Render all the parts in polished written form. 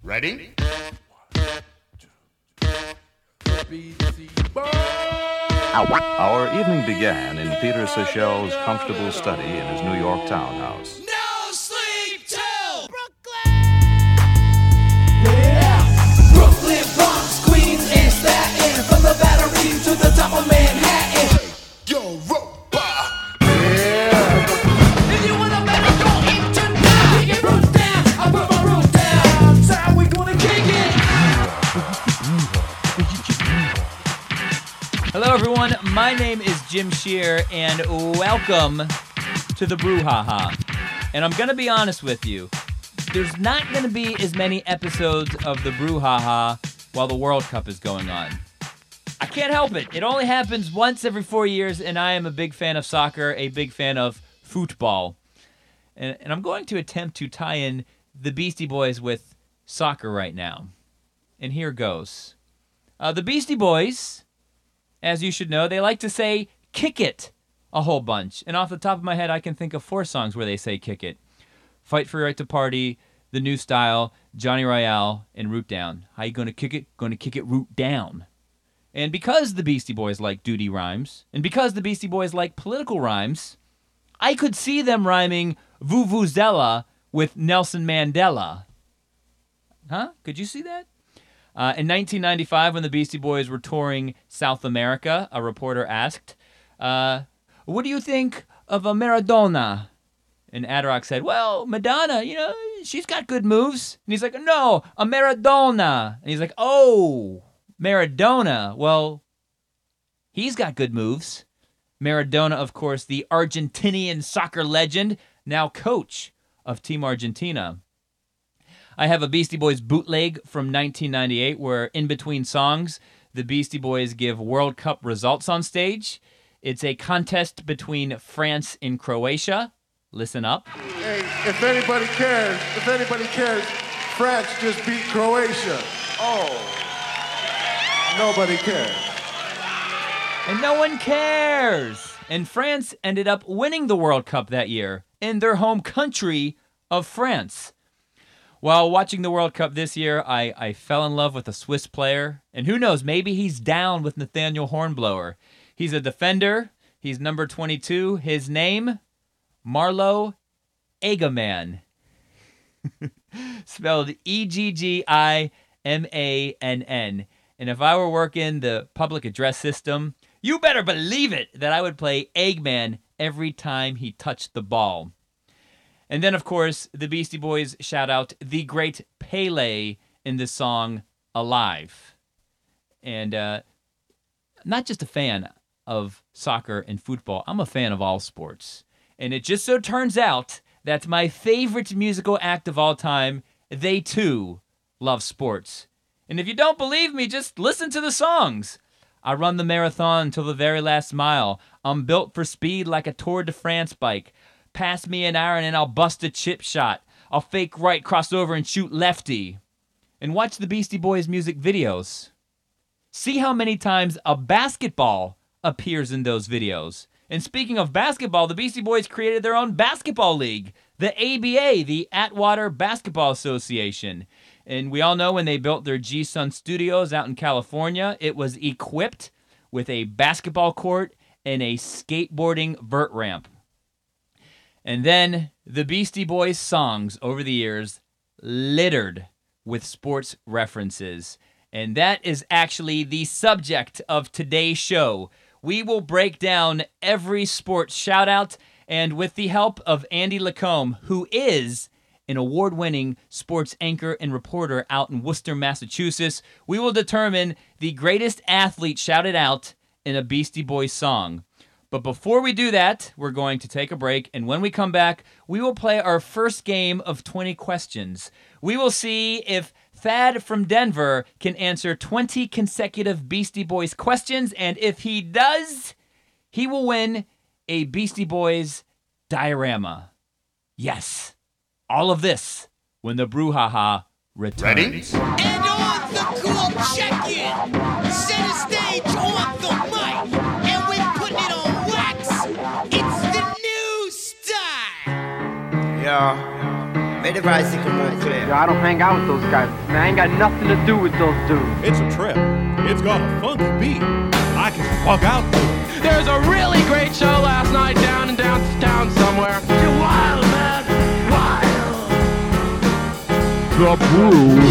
Ready? Our evening began in Peter Seychelles' comfortable study in his New York townhouse. No sleep till Brooklyn! Yeah! Brooklyn, Bronx, Queens, and Staten, from the Battery to the top of Manhattan. Europa! If you wanna better go in tonight, kick it roots down, I put my roots down. That's how we gonna kick it. Hello, everyone. My name is Jim Shear, and welcome to the Brouhaha. And I'm going to be honest with you. There's not going to be as many episodes of the Brouhaha while the World Cup is going on. I can't help it. It only happens once every 4 years, and I am a big fan of soccer, a big fan of football. And I'm going to attempt to tie in the Beastie Boys with soccer right now. And here goes. The Beastie Boys, as you should know, they like to say kick it a whole bunch. And off the top of my head, I can think of 4 songs where they say kick it. Fight for Your Right to Party, The New Style, Johnny Royale, and Root Down. How you gonna kick it? Gonna kick it root down. And because the Beastie Boys like duty rhymes, and because the Beastie Boys like political rhymes, I could see them rhyming Vuvuzela with Nelson Mandela. Huh? Could you see that? In 1995, when the Beastie Boys were touring South America, a reporter asked, what do you think of a Maradona? And Ad-Rock said, well, Madonna, she's got good moves. And he's like, no, a Maradona. And he's like, oh, Maradona. Well, he's got good moves. Maradona, of course, the Argentinian soccer legend, now coach of Team Argentina. I have a Beastie Boys bootleg from 1998 where in between songs, the Beastie Boys give World Cup results on stage. It's a contest between France and Croatia. Listen up. Hey, if anybody cares, France just beat Croatia. Oh, nobody cares. And no one cares. And France ended up winning the World Cup that year in their home country of France. While watching the World Cup this year, I fell in love with a Swiss player. And who knows, maybe he's down with Nathaniel Hornblower. He's a defender. He's number 22. His name, Marlo Eggamann. Spelled Egggimann. And if I were working the public address system, you better believe it that I would play Eggman every time he touched the ball. And then, of course, the Beastie Boys shout out the great Pele in the song Alive. And not just a fan of soccer and football, I'm a fan of all sports. And it just so turns out that my favorite musical act of all time, they too love sports. And if you don't believe me, just listen to the songs. I run the marathon till the very last mile. I'm built for speed like a Tour de France bike. Pass me an iron and I'll bust a chip shot. I'll fake right, cross over, and shoot lefty. And watch the Beastie Boys music videos. See how many times a basketball appears in those videos. And speaking of basketball, the Beastie Boys created their own basketball league, the ABA, the Atwater Basketball Association. And we all know when they built their G-Sun Studios out in California, it was equipped with a basketball court and a skateboarding vert ramp. And then the Beastie Boys songs over the years littered with sports references. And that is actually the subject of today's show. We will break down every sports shout-out, and with the help of Andy Lacombe, who is an award-winning sports anchor and reporter out in Worcester, Massachusetts, we will determine the greatest athlete shouted out in a Beastie Boys song. But before we do that, we're going to take a break, and when we come back, we will play our first game of 20 questions. We will see if Thad from Denver can answer 20 consecutive Beastie Boys questions, and if he does, he will win a Beastie Boys diorama. Yes, all of this when the Brouhaha returns. Ready? And on the cool check-in, center stage on the mic, and we're putting it on wax. It's the new style. Yeah. Make the bicycle more clear. I don't hang out with those guys. Man, I ain't got nothing to do with those dudes. It's a trip. It's got a funky beat. I can bug out to it. There's a really great show last night down in downtown somewhere. You're wild, man. Wild. The Brew.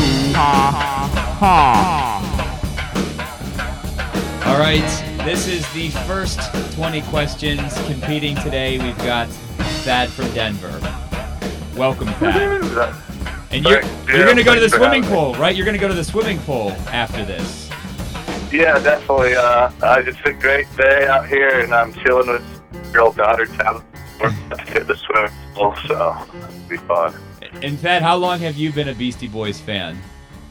All right, this is the first 20 questions competing today. We've got Thad from Denver. Welcome, Thad. And you're going to go to the swimming pool, right? You're going to go to the swimming pool after this. Yeah, definitely. It's a great day out here, and I'm chilling with girl daughter town. We're about to hit the swimming pool, so it'll be fun. And Thad, how long have you been a Beastie Boys fan?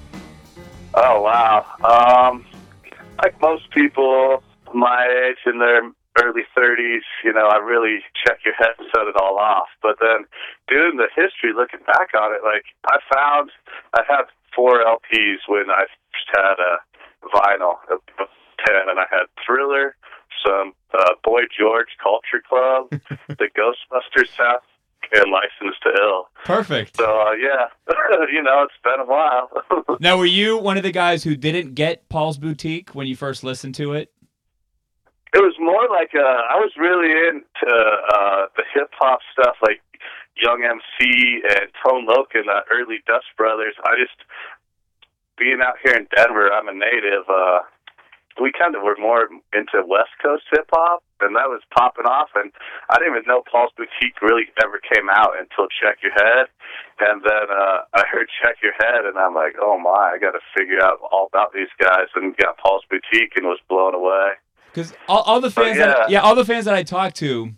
Oh, wow. Like most people my age in their early 30s, I really check your head and set it all off. But then doing the history, looking back on it, like I had 4 LPs when I first had a vinyl of 10, and I had Thriller, some Boy George Culture Club, the Ghostbusters sound, and License to Ill. Perfect. So, yeah, it's been a while. Now, were you one of the guys who didn't get Paul's Boutique when you first listened to it? It was more like I was really into the hip-hop stuff, like Young MC and Tone Loc and the early Dust Brothers. Being out here in Denver, I'm a native, we kind of were more into West Coast hip-hop, and that was popping off, and I didn't even know Paul's Boutique really ever came out until Check Your Head, and then I heard Check Your Head, and I'm like, oh my, I got to figure out all about these guys, and got Paul's Boutique and was blown away. Because all the fans, all the fans that I talked to,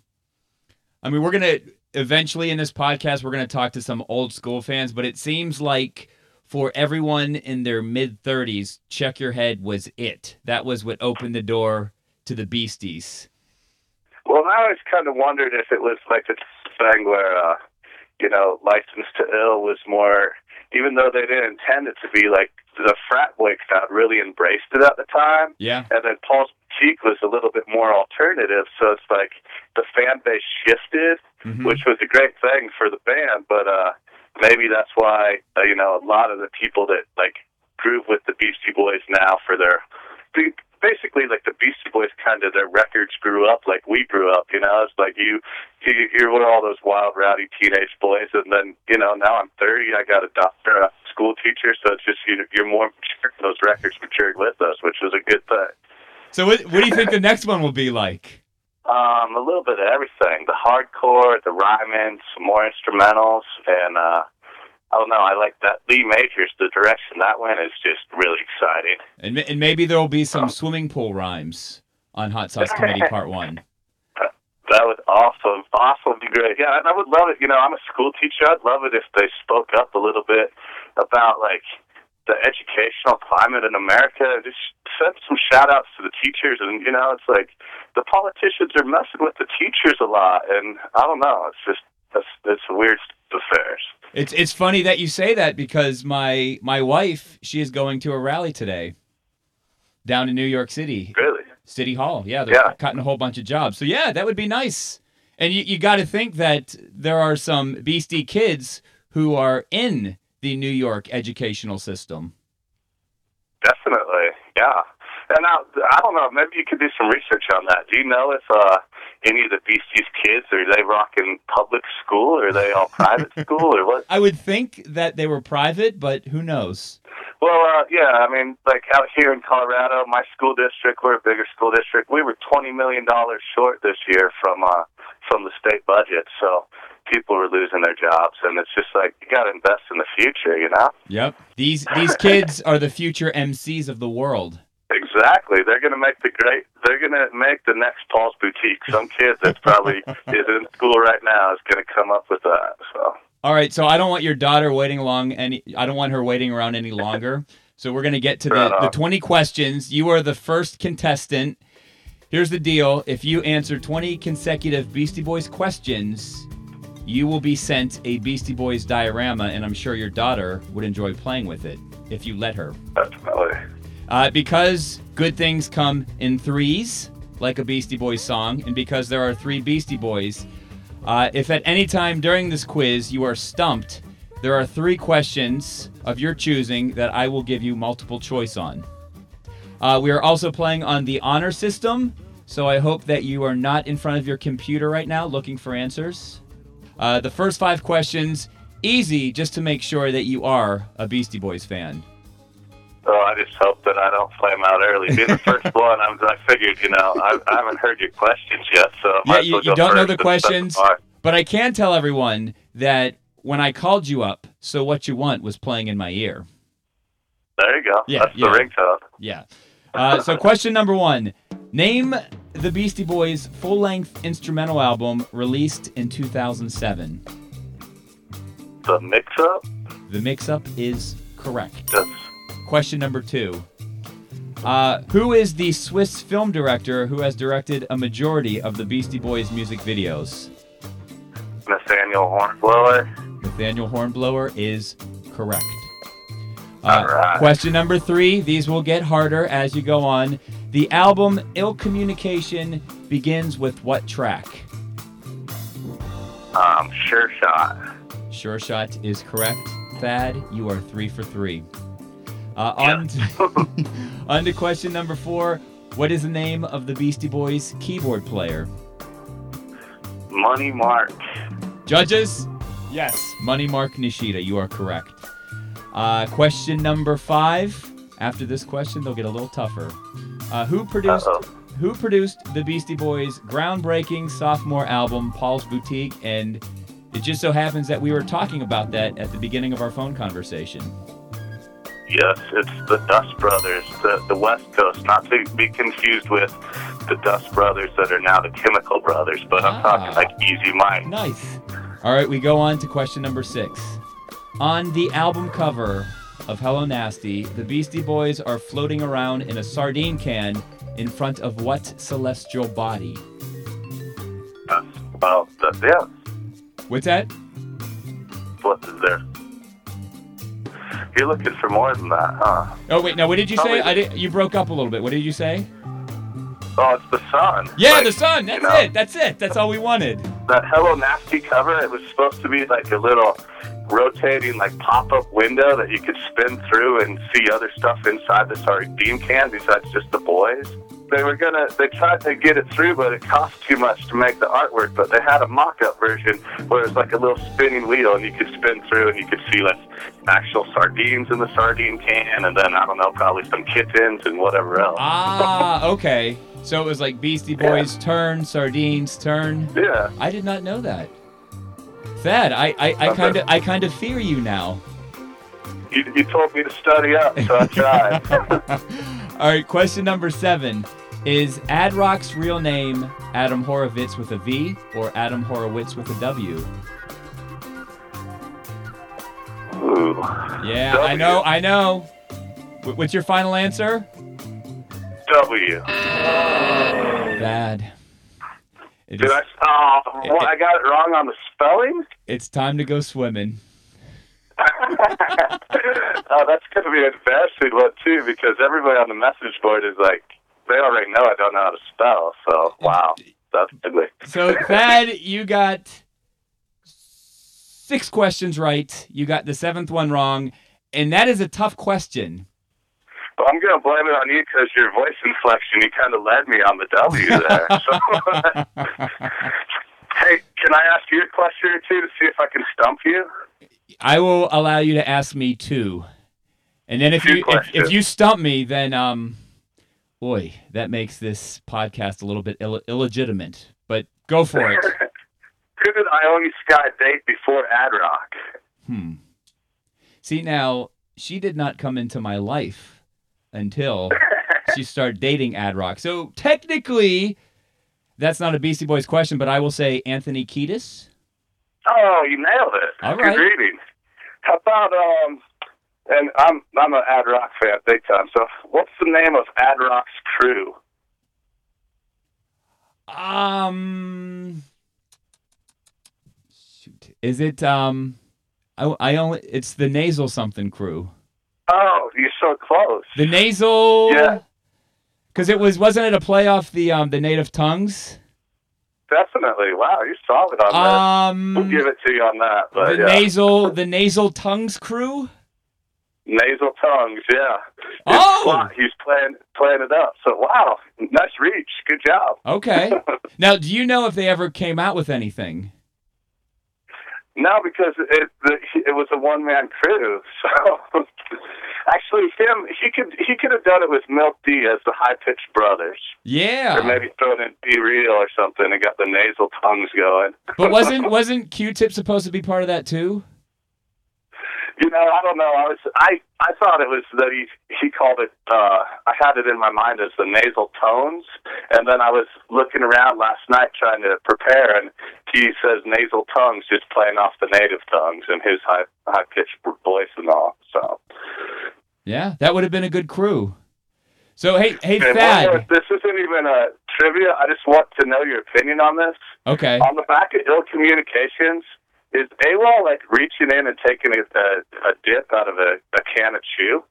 I mean, we're gonna eventually in this podcast we're gonna talk to some old school fans, but it seems like for everyone in their mid-30s, Check Your Head was it. That was what opened the door to the Beasties. Well, I always kind of wondered if it was like a thing where, License to Ill was more, even though they didn't intend it to be, like the frat boy crowd really embraced it at the time. Yeah. And then Paul's Boutique was a little bit more alternative, so it's like the fan base shifted, which was a great thing for the band, but maybe that's why, a lot of the people that, groove with the Beastie Boys now for their... Basically, like the Beastie Boys, kind of their records grew up like we grew up. It's like you're one of all those wild, rowdy teenage boys, and then now I'm 30. I got a doctor, a school teacher, so it's just you're more mature. Those records matured with us, which was a good thing. So, what do you think the next one will be like? A little bit of everything: the hardcore, the rhyming, some more instrumentals, and I don't know. I like that Lee Majors, the direction that went is just really exciting. And maybe there will be some swimming pool rhymes on Hot Sauce Committee Part 1. That would awesome be great. Yeah, and I would love it. I'm a school teacher. I'd love it if they spoke up a little bit about, the educational climate in America. Just send some shout-outs to the teachers. And, it's like the politicians are messing with the teachers a lot. And I don't know. It's just, it's a weird state of affairs. It's funny that you say that because my wife, she is going to a rally today down in New York City. Really? City Hall. Yeah, they're cutting a whole bunch of jobs. So, yeah, that would be nice. And you got to think that there are some Beastie kids who are in the New York educational system. Definitely, yeah. And now, I don't know, maybe you could do some research on that. Do you know if any of the Beasties kids, are they rocking public school, or are they all private school, or what? I would think that they were private, but who knows? Well, yeah, I mean, out here in Colorado, my school district, we're a bigger school district. We were $20 million short this year from the state budget, so people were losing their jobs, and it's just like, you got to invest in the future, Yep. These kids are the future MCs of the world. Exactly. They're going to make the next Paul's Boutique. Some kid that's probably is in school right now is going to come up with that. So. All right. So I don't want your daughter I don't want her waiting around any longer. So we're going to get to the 20 questions. You are the first contestant. Here's the deal. If you answer 20 consecutive Beastie Boys questions, you will be sent a Beastie Boys diorama, and I'm sure your daughter would enjoy playing with it if you let her. Definitely. Because good things come in threes, like a Beastie Boys song, and because there are 3 Beastie Boys, if at any time during this quiz you are stumped, There are 3 questions of your choosing that I will give you multiple choice on. We are also playing on the honor system, so I hope that you are not in front of your computer right now looking for answers. The first 5 questions, easy, just to make sure that you are a Beastie Boys fan. So I just hope that I don't flame out early. Being the first one, I figured, I haven't heard your questions yet, so Yeah, you don't know the questions, but I can tell everyone that when I called you up, So What You Want was playing in my ear. There you go. Yeah, That's the ringtone. Yeah. So question number 1. Name the Beastie Boys' full-length instrumental album released in 2007. The mix-up? The Mix-Up is correct. Yes. Question number 2. Who is the Swiss film director who has directed a majority of the Beastie Boys music videos? Nathaniel Hornblower. Nathaniel Hornblower is correct. All right. Question number 3. These will get harder as you go on. The album Ill Communication begins with what track? Sure Shot. Sure Shot is correct. Thad, you are 3 for 3. On to question number 4. What is the name of the Beastie Boys keyboard player? Money Mark. Judges? Yes. Money Mark Nishida, you are correct. Question number 5. After this question, they'll get a little tougher. Who produced the Beastie Boys' groundbreaking sophomore album, Paul's Boutique? And it just so happens that we were talking about that at the beginning of our phone conversation. Yes, it's the Dust Brothers, the West Coast, not to be confused with the Dust Brothers that are now the Chemical Brothers, but I'm talking like Easy Mike. Nice. All right, we go on to question number 6. On the album cover of Hello Nasty, the Beastie Boys are floating around in a sardine can in front of what celestial body? Yeah. What's that? What is there? You're looking for more than that, huh? Oh, wait, no, what did you say? You broke up a little bit. What did you say? Oh, it's the sun. Yeah, like, the sun. That's it. That's all we wanted. That Hello Nasty cover, it was supposed to be like a little rotating like pop-up window that you could spin through and see other stuff inside the sardine can besides just the boys. They tried to get it through, but it cost too much to make the artwork, but they had a mock-up version where it was like a little spinning wheel and you could spin through and you could see like actual sardines in the sardine can and then, I don't know, probably some kittens and whatever else. Ah, okay. So it was like Beastie Boys turn, sardines turn. Yeah. I did not know that. Thad, I kind of fear you now. You told me to study up, so I tried. All right, question number 7. Is Ad Rock's real name Adam Horovitz with a V or Adam Horowitz with a W? Ooh. Yeah, W. I know. What's your final answer? W. Bad. I got it wrong on the spelling? It's time to go swimming. Oh, that's going to be an embarrassing one, too, because everybody on the message board is like, they already know I don't know how to spell, so, wow, that's ugly. So, Thad, you got 6 questions right. You got the 7th one wrong, and that is a tough question. Well, I'm going to blame it on you because your voice inflection, you kind of led me on the W there. So, hey, can I ask you a question or two to see if I can stump you? I will allow you to ask me 2. And then if you stump me, then, boy, that makes this podcast a little bit illegitimate. But go for it. Who did Ione Sky date before Ad Rock? See, now, she did not come into my life until she started dating Ad Rock. So, technically, that's not a Beastie Boys question, but I will say Anthony Kiedis. Oh, you nailed it. All Good right. reading. How about, and I'm an Ad Rock fan big time, so what's the name of Ad Rock's crew? Shoot. Is it, it's the Nasal something crew. Oh, you're so close. The Nasal. Yeah. Because wasn't it a play off the Native Tongues? definitely. Wow, you're solid on that. We'll give it to you on that. But the Nasal Tongues crew? Nasal Tongues, yeah. He's playing it up. So, wow, nice reach. Good job. Okay. Now, do you know if they ever came out with anything? No, because it was a one-man crew. So, actually, he could have done it with Milk D as the High Pitched Brothers. Yeah. Or maybe thrown in Be Real or something and got the Nasal Tongues going. But wasn't Q-Tip supposed to be part of that too? You know, I don't know. I thought it was that he called it. I had it in my mind as the nasal tones, and then I was looking around last night trying to prepare, and he says nasal tongues, just playing off the native tongues and his high pitched voice and all. So, yeah, that would have been a good crew. So hey, and Thad. This isn't even a trivia. I just want to know your opinion on this. Okay. On the back of Ill Communications. Is AWOL like reaching in and taking a dip out of a can of chew?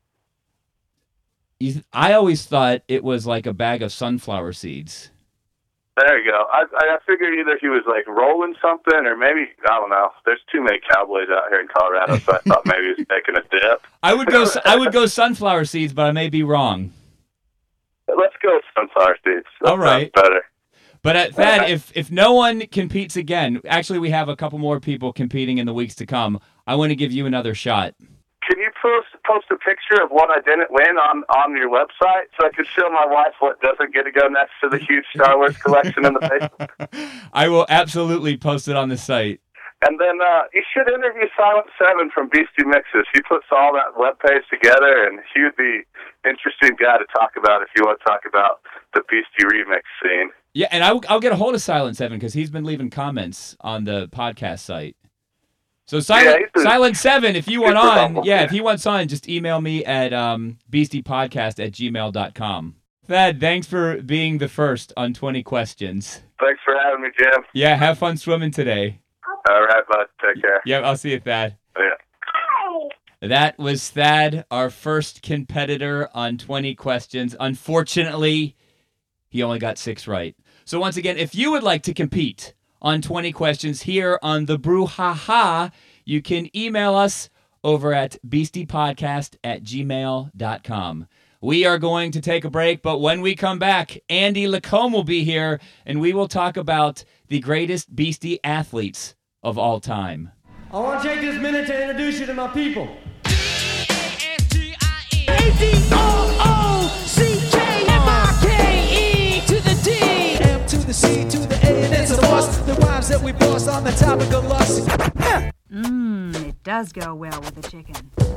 I always thought it was like a bag of sunflower seeds. There you go. I figured either he was like rolling something or maybe, I don't know. There's too many cowboys out here in Colorado, so I thought maybe he was taking a dip. I would go sunflower seeds, but I may be wrong. Let's go with sunflower seeds. That all right. sounds better. But Thad, if no one competes again, actually we have a couple more people competing in the weeks to come. I want to give you another shot. Can you post a picture of what I didn't win on your website so I could show my wife what doesn't get to go next to the huge Star Wars collection in the basement? I will absolutely post it on the site. And then you should interview Silent Seven from Beastie Mixes. He puts all that webpage together, and he would be an interesting guy to talk about if you want to talk about the Beastie remix scene. Yeah, and I'll get a hold of Silent Seven because he's been leaving comments on the podcast site. So Silent Seven, if you want on, if he wants on, just email me at beastiepodcast@gmail.com. Thad, thanks for being the first on 20 Questions. Thanks for having me, Jim. Yeah, have fun swimming today. All right, bud. Take care. Yeah, I'll see you, Thad. Yeah. That was Thad, our first competitor on 20 Questions. Unfortunately, he only got 6 right. So once again, if you would like to compete on 20 Questions here on the Brouhaha, you can email us over at beastiepodcast@gmail.com. We are going to take a break, but when we come back, Andy Lacombe will be here, and we will talk about the greatest Beastie athletes of all time. I want to take this minute to introduce you to my people. A-D-O-O-C-K-M-I-K-E to the D. M to the C to the A, and it's a bust. The rhymes that we boss on the topic of lust. It does go well with the chicken.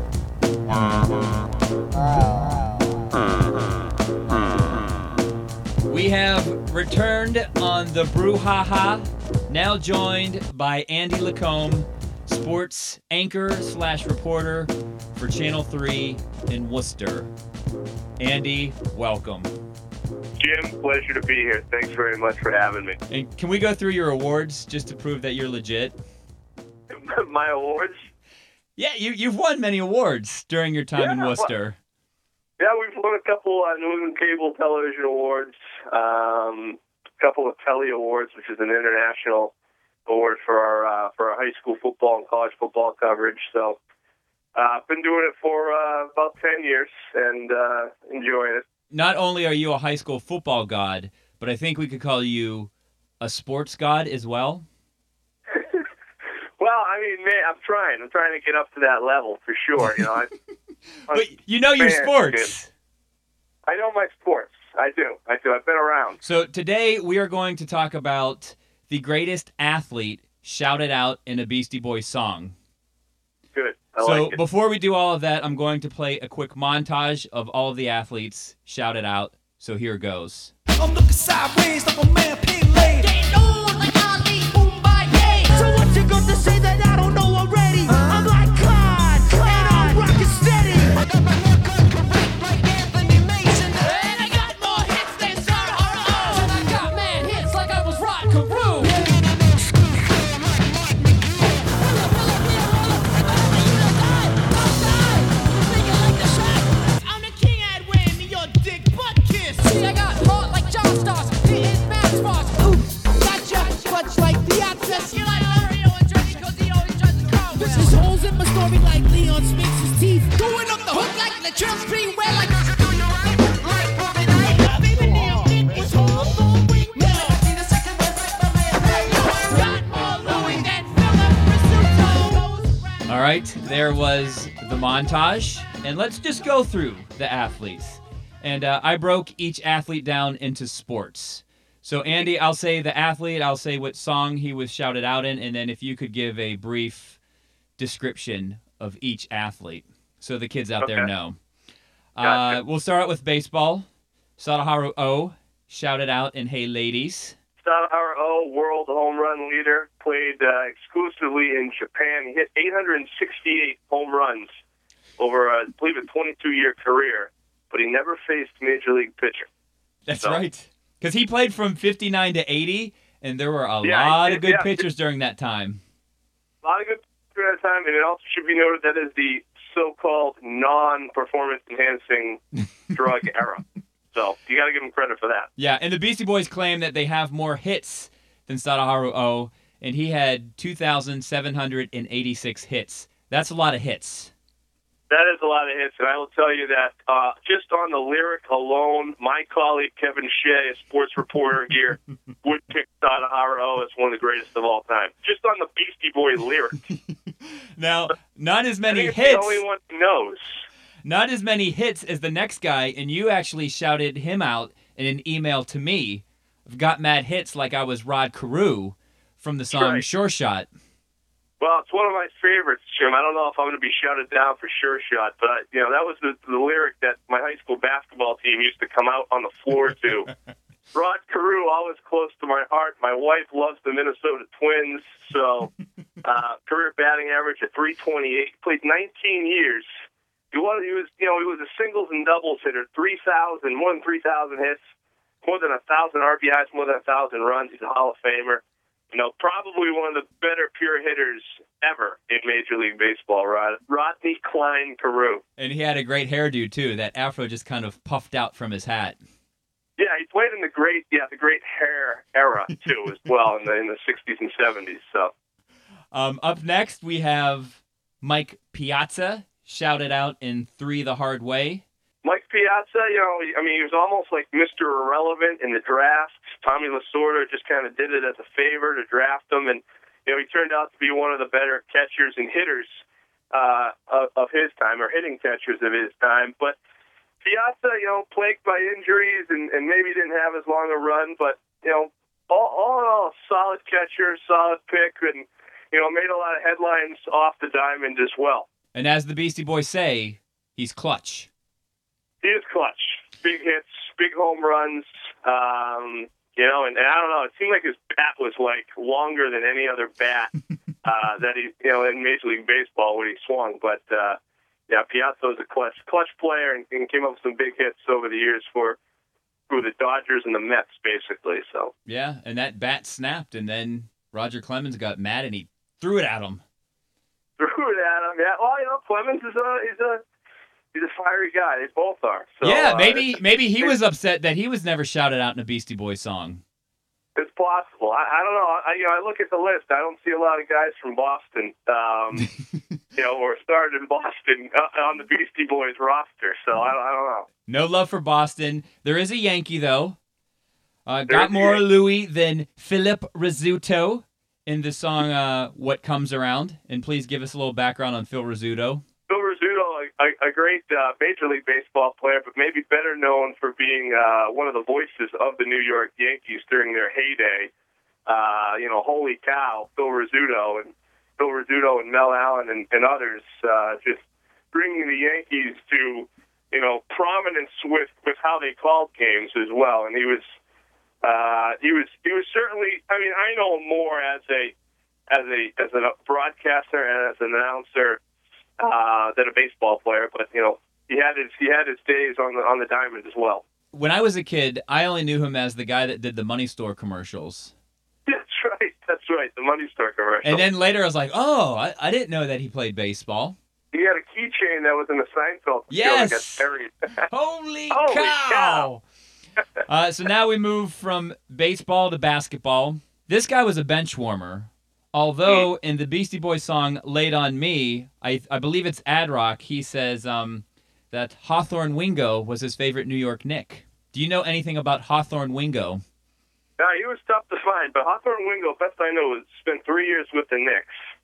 We have returned on the Brouhaha, now joined by Andy Lacombe, sports anchor/reporter for Channel 3 in Worcester. Andy, welcome. Jim, pleasure to be here. Thanks very much for having me. And can we go through your awards just to prove that you're legit? My awards? Yeah, you've won many awards during your time in Worcester. Yeah, we've won a couple New England Cable Television Awards, a couple of Telly Awards, which is an international award for our high school football and college football coverage. So I've been doing it for about 10 years and enjoying it. Not only are you a high school football god, but I think we could call you a sports god as well. Well, I mean, man, I'm trying to get up to that level for sure. You know, but you know your sports. I know my sports. I do. I've been around. So today we are going to talk about the greatest athlete shouted out in a Beastie Boys song. Good. So before we do all of that, I'm going to play a quick montage of all of the athletes shouted out. So here goes. I'm looking sideways like a man pin laid. Getting on like Ali Boombayé. So what you got to say that I don't know already? I'm like Clyde, and I'm rockin' steady. I got my haircut correct like Anthony Mason. And I got more hits than Sarah R.O. And I got mad hits like I was Rod Carew. I'm the king at Wayne, your dick butt kiss. See, I got heart like John Stars, hitting Max Ross. Ooh, gotcha. right, there was the montage. And let's just go through the athletes. And I broke each athlete down into sports. So, Andy, I'll say the athlete, I'll say what song he was shouted out in, and then if you could give a brief description of each athlete so the kids out there know. Gotcha. We'll start out with baseball. Sadaharu O shouted out in Hey Ladies. Sadaharu O, world home run leader, played exclusively in Japan. He hit 868 home runs over, I believe, a 22-year career, but he never faced Major League pitcher. That's right. Because he played from 59 to 80, and there were a lot of good pitchers during that time. A lot of good pitchers during that time, and it also should be noted that is the so-called non-performance-enhancing drug era. So you got to give him credit for that. Yeah, and the Beastie Boys claim that they have more hits than Sadaharu O, and he had 2,786 hits. That's a lot of hits. That is a lot of hits, and I will tell you that just on the lyric alone, my colleague Kevin Shea, a sports reporter here, would pick Sadaharu O as one of the greatest of all time. Just on the Beastie Boy lyric. Now, not as many hits. hits. The only one who knows. Not as many hits as the next guy, and you actually shouted him out in an email to me. I've got mad hits like I was Rod Carew from the song Sure Shot. Well, it's one of my favorites, Jim. I don't know if I'm going to be shouted down for Sure Shot, but that was the lyric that my high school basketball team used to come out on the floor to. Rod Carew, always close to my heart. My wife loves the Minnesota Twins, so career batting average at 328. Played 19 years. He was a singles and doubles hitter. More than 3,000 hits, more than 1,000 RBIs, more than 1,000 runs. He's a Hall of Famer. Probably one of the better pure hitters ever in Major League Baseball, Rodney Cline Carew. And he had a great hairdo, too. That afro just kind of puffed out from his hat. Yeah, he played in the great hair era, too, as well, in the 60s and 70s. So, up next, we have Mike Piazza, shouted out in Three the Hard Way. Mike Piazza, he was almost like Mr. Irrelevant in the draft. Tommy Lasorda just kind of did it as a favor to draft him, and he turned out to be one of the better catchers and hitters of his time, or hitting catchers of his time. But Piazza, plagued by injuries and maybe didn't have as long a run, but all in all, solid catcher, solid pick, and made a lot of headlines off the diamond as well. And as the Beastie Boys say, he's clutch. He is clutch. Big hits, big home runs. And I don't know. It seemed like his bat was longer than any other bat that he, in Major League Baseball when he swung. But Piazza was a clutch player and came up with some big hits over the years for the Dodgers and the Mets, basically. So yeah, and that bat snapped, and then Roger Clemens got mad and he threw it at him. Yeah. Well, Clemens is he's a fiery guy. They both are. So, yeah, maybe he was upset that he was never shouted out in a Beastie Boys song. It's possible. I don't know. I look at the list. I don't see a lot of guys from Boston, or started in Boston on the Beastie Boys roster. So I don't know. No love for Boston. There is a Yankee though. Got more Louis than Philip Rizzuto in the song "What Comes Around." And please give us a little background on Phil Rizzuto. Phil Rizzuto, a great Major League Baseball player, but maybe better known for being one of the voices of the New York Yankees during their heyday. Holy cow, Phil Rizzuto and Mel Allen and others just bringing the Yankees to prominence with how they called games as well. And he was certainly. I mean, I know him more as a broadcaster and as an announcer than a baseball player, but he had his days on the diamond as well. When I was a kid, I only knew him as the guy that did the Money Store commercials. That's right, the Money Store commercials. And then later I was like, oh, I didn't know that he played baseball. He had a keychain that was in the Seinfeld. Yes. Got buried. Holy cow! So now we move from baseball to basketball. This guy was a bench warmer. Although in the Beastie Boys song "Laid on Me," I believe it's Ad Rock, he says that Hawthorne Wingo was his favorite New York Knick. Do you know anything about Hawthorne Wingo? He was tough to find, but Hawthorne Wingo, best I know, spent 3 years with the Knicks.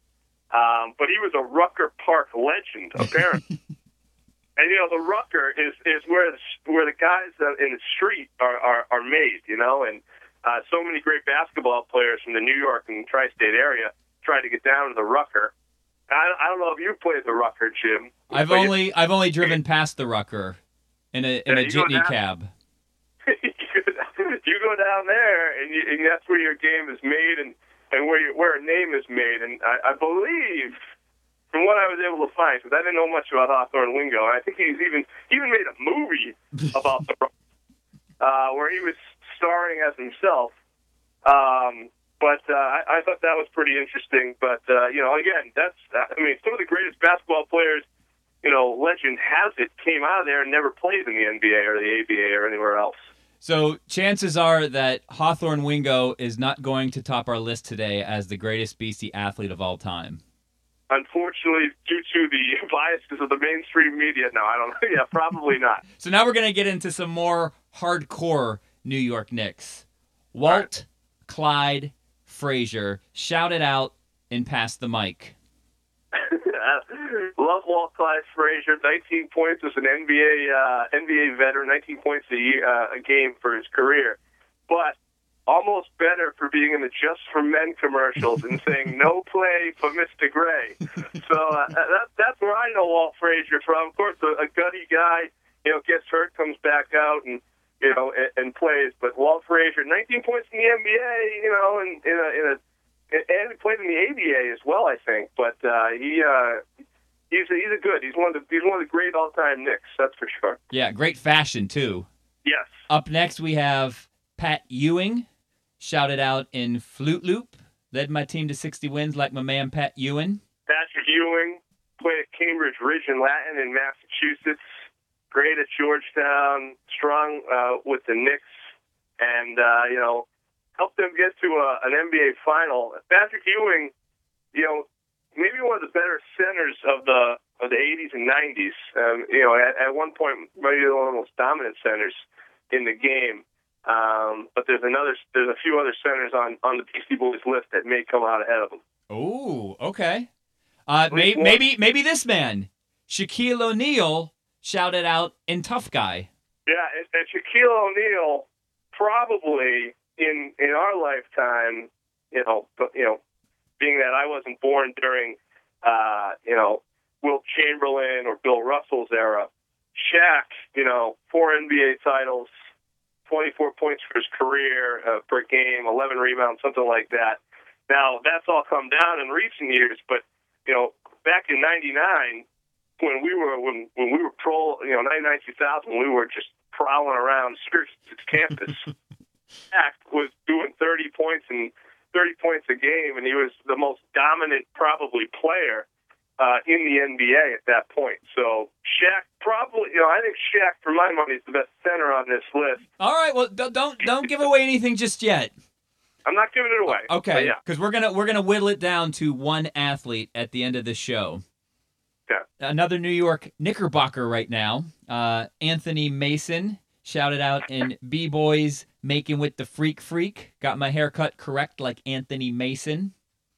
but he was a Rucker Park legend, apparently. And the Rucker is where the guys in the street are made, and so many great basketball players from the New York and tri-state area try to get down to the Rucker. I don't know if you played the Rucker, Jim. I've only driven past the Rucker in a jitney cab. You go down there, and that's where your game is made, and where a name is made. And I believe, from what I was able to find, because I didn't know much about Hawthorne Wingo, and I think he's even made a movie about the where he was starring as himself. But I thought that was pretty interesting. But again, some of the greatest basketball players, legend has it, came out of there and never played in the NBA or the ABA or anywhere else. So chances are that Hawthorne Wingo is not going to top our list today as the greatest BC athlete of all time. Unfortunately, due to the biases of the mainstream media, no, I don't know. Yeah, probably not. So now we're going to get into some more hardcore New York Knicks. Walt Clyde Frazier, shout it out and pass the mic. Love Walt Clyde Frazier. 19 points as an NBA veteran. 19 points a game for his career, but almost better for being in the Just for Men commercials and saying no play for Mr. Gray. So that's where I know Walt Frazier from. Of course, a gutty guy, gets hurt, comes back out, and and plays. But Walt Frazier, 19 points in the NBA, and he played in the ABA as well, I think. But he's one of the great all-time Knicks, that's for sure. Yeah, great fashion too. Yes. Up next we have Pat Ewing, shouted out in Flute Loop, led my team to 60 wins like my man Pat Ewing. Patrick Ewing played at Cambridge Ridge in Latin in Massachusetts. Great at Georgetown, strong with the Knicks, and helped them get to an NBA final. Patrick Ewing, maybe one of the better centers of the 80s and 90s. At one point, maybe one of the most dominant centers in the game. But there's a few other centers on the Beastie Boys list that may come out ahead of them. Oh, okay. Maybe this man, Shaquille O'Neal, shouted out in Tough Guy. Yeah, and Shaquille O'Neal probably in our lifetime, being that I wasn't born during, Wilt Chamberlain or Bill Russell's era, Shaq, 4 NBA titles, 24 points for his career per game, 11 rebounds, something like that. Now, that's all come down in recent years, but, back in 99, when we were pro, 99, 2000, we were just prowling around Massachusetts campus. Shaq was doing 30 points a game, and he was the most dominant, probably, player in the NBA at that point. So Shaq probably, I think Shaq, for my money, is the best center on this list. All right, well, don't give away anything just yet. I'm not giving it away. Okay, because we're gonna whittle it down to one athlete at the end of the show. Yeah. Another New York Knickerbocker right now, Anthony Mason, shouted out in B-Boys Making with the Freak. Got my haircut correct like Anthony Mason.